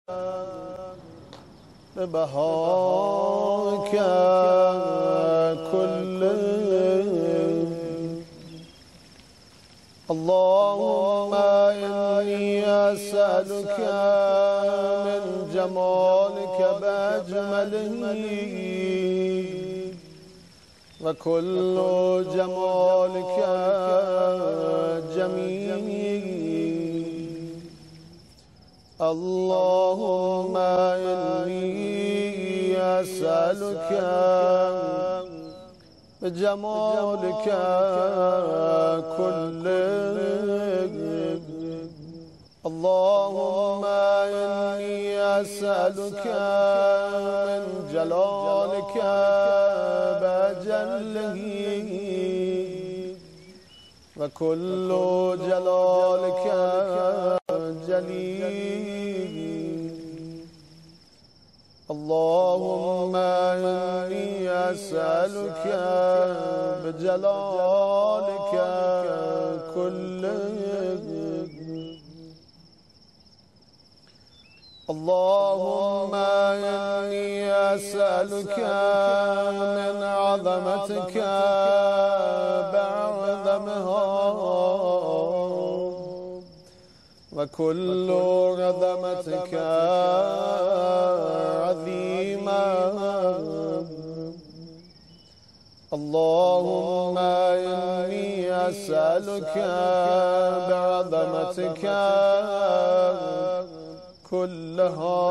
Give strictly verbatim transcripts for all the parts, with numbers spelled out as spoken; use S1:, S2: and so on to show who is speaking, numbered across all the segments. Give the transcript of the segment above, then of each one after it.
S1: ببهاك كله اللهم إني أسألك من جمالك بأجمله وكل جمالك جميل اللهم إني أسألك بجمالك كله اللهم إني أسألك من جلالك بأجله وكل جلالك جليل اللهم إني أسألك بجلالك كله اللهم إني أسألك من عظمتك بعظمها وكل عظمتك عظيمة اللهم إني أسألك بعظمتك كلها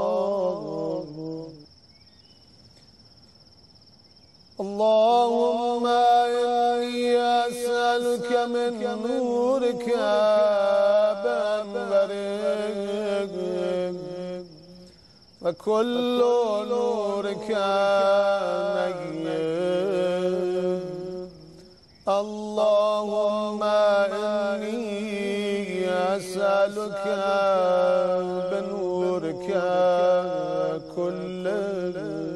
S1: اللهم إني أسألك من نورك بأنورك وكل نورك نير اللهم إني أسألك بنورك كله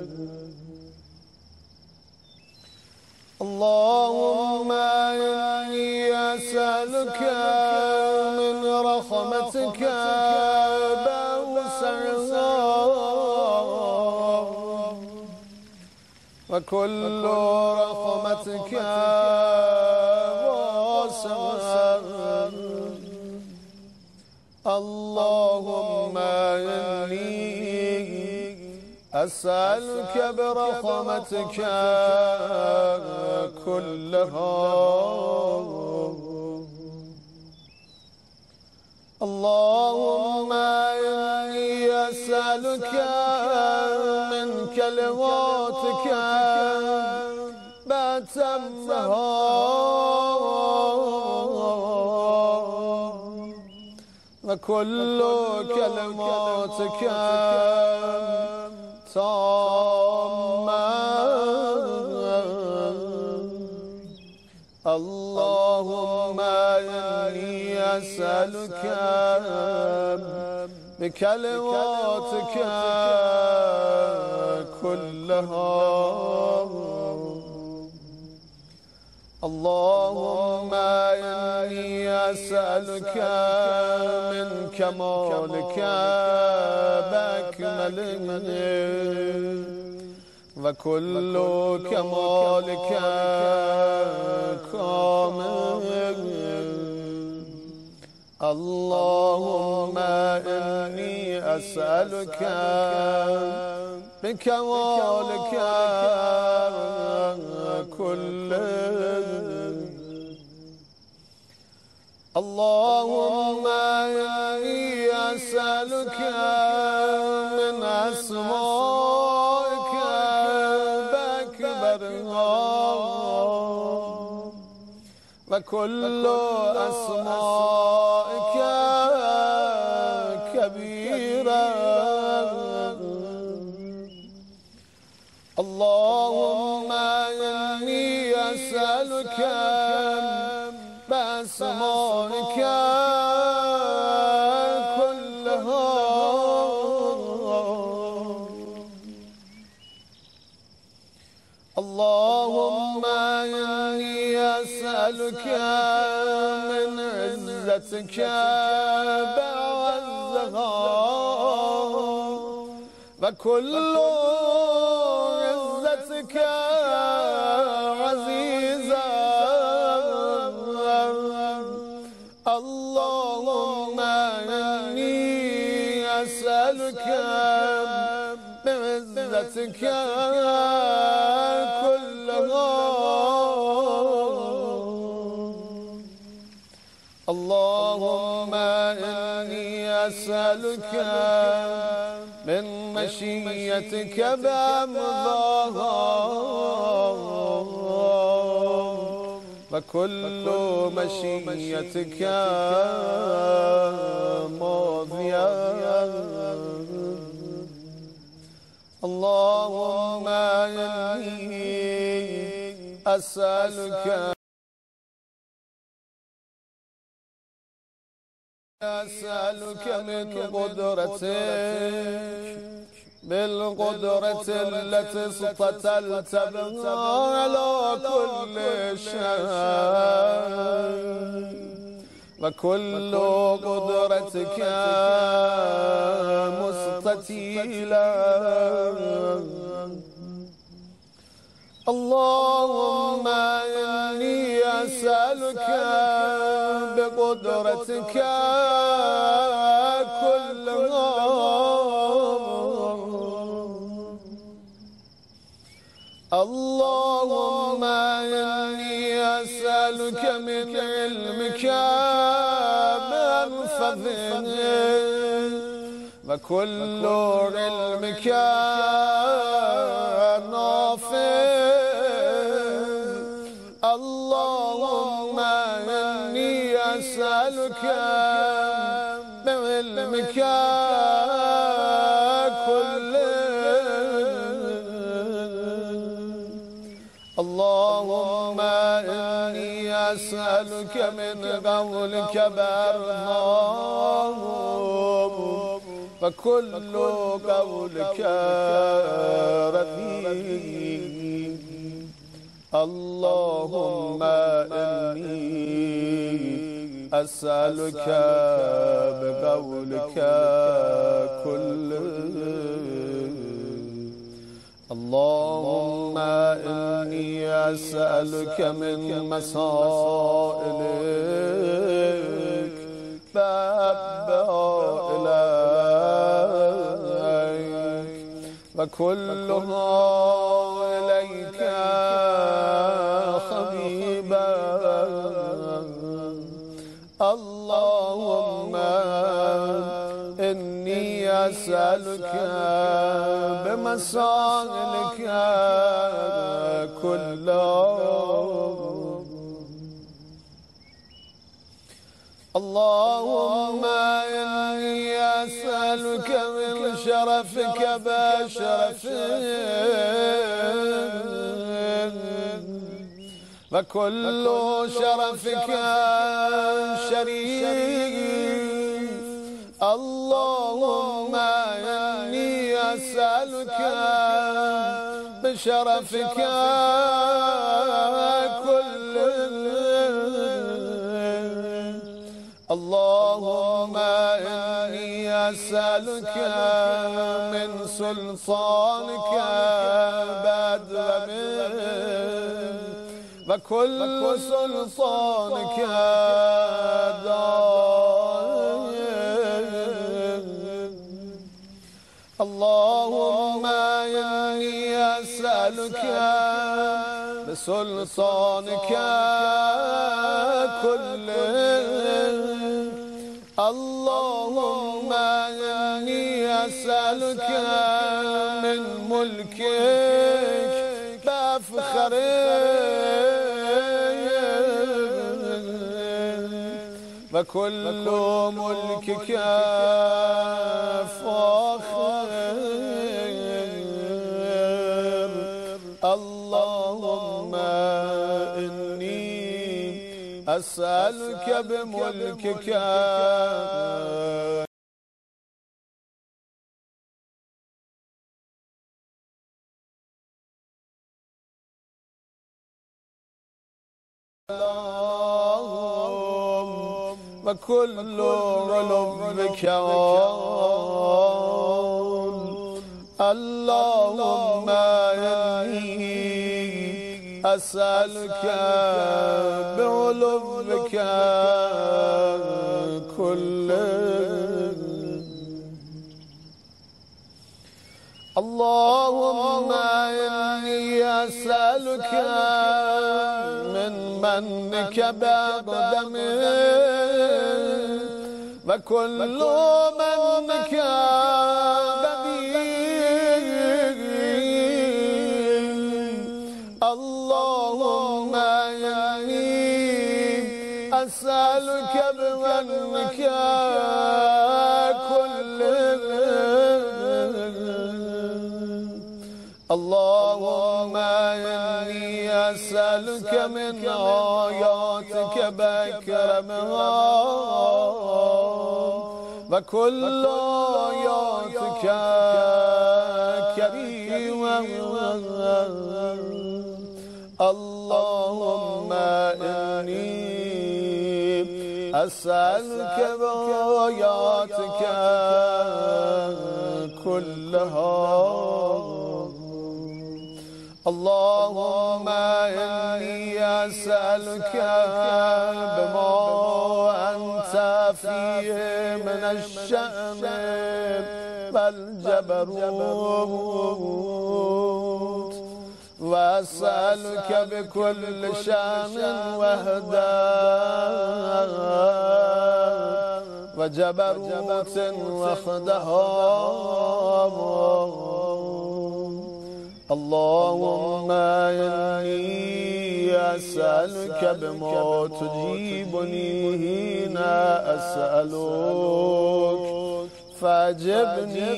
S1: اللهم إني أسألك من رحمتك بأوسعها وكل رحمتك واسعة اللهم إني أسألك برحمتك كلها اللهم إني أسألك من كلماتك بأتمها وكل كلماتك تامة اللهم إني أسألك بكلماتك كلها اللهم إني أسألك من كمالك بأكمله وكل كمالك كامل اللهم إني أسألك بكمالك كله اللهم إني أسألك من أسمائك بأكبرها وكل أسمائك كبيرة اللهم إني أسألك بأسمائك كلها اللهم إني أسألك من عزتك بعزها وكل عزتك عزيزا اللهم إني أسألك بعزتك كلها اللهم إني أسألك من مشيتك بأمضاها وكل مشيتك ماضية اللهم إني أسألك أسألك من قدرتك بالقدرة التي استطلت بها على كل شيء وكل قدرتك مستطيلة اللهم إني أسألك بقدرتك كلها اللهم إني أسألك من علمك منفذ وكل علمك نافع اللهم إني أسألك بعلمك اللهم إني أسألك من قولك برهام فكل قولك رقيب اللهم إني أسألك بقولك كل اللهم إني أسألك من مسائلك بأبها إليك وكلها إليك حبيبا اللهم إني أسألك بمسائلك كلها اللهم إني أسألك من شرفك بشرفك وكل شرفك شريف اللهم إني أسألك بشرفك كل اللهم إني أسألك من سلطانك بدر وكل سلطانك دائم اللهم إني أسألك بسلطانك كله اللهم إني أسألك من ملكك بفخرك وكل ملكك فاخر اللهم إني أسألك بملكك وكل علوك اللهم إني أسألك بعلوك كله. اللهم إني أسألك من منك بأقدمه وكل منك بديع. اللهم إني أسألك بمنك كله. اللهم إني أسألك من آياتك بأكرمها وكل آياتك كريمة. اللهم إني أسألك بآياتك كلها. اللهم إني أسألك بما أنت فيه من الشأن والجبروت، وأسألك بكل شأن وهداء وجبروت وخدهام. اللهم إني أسألك بما تجيبني حين أسألك فأجبني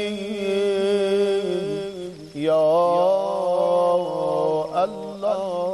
S1: يا الله.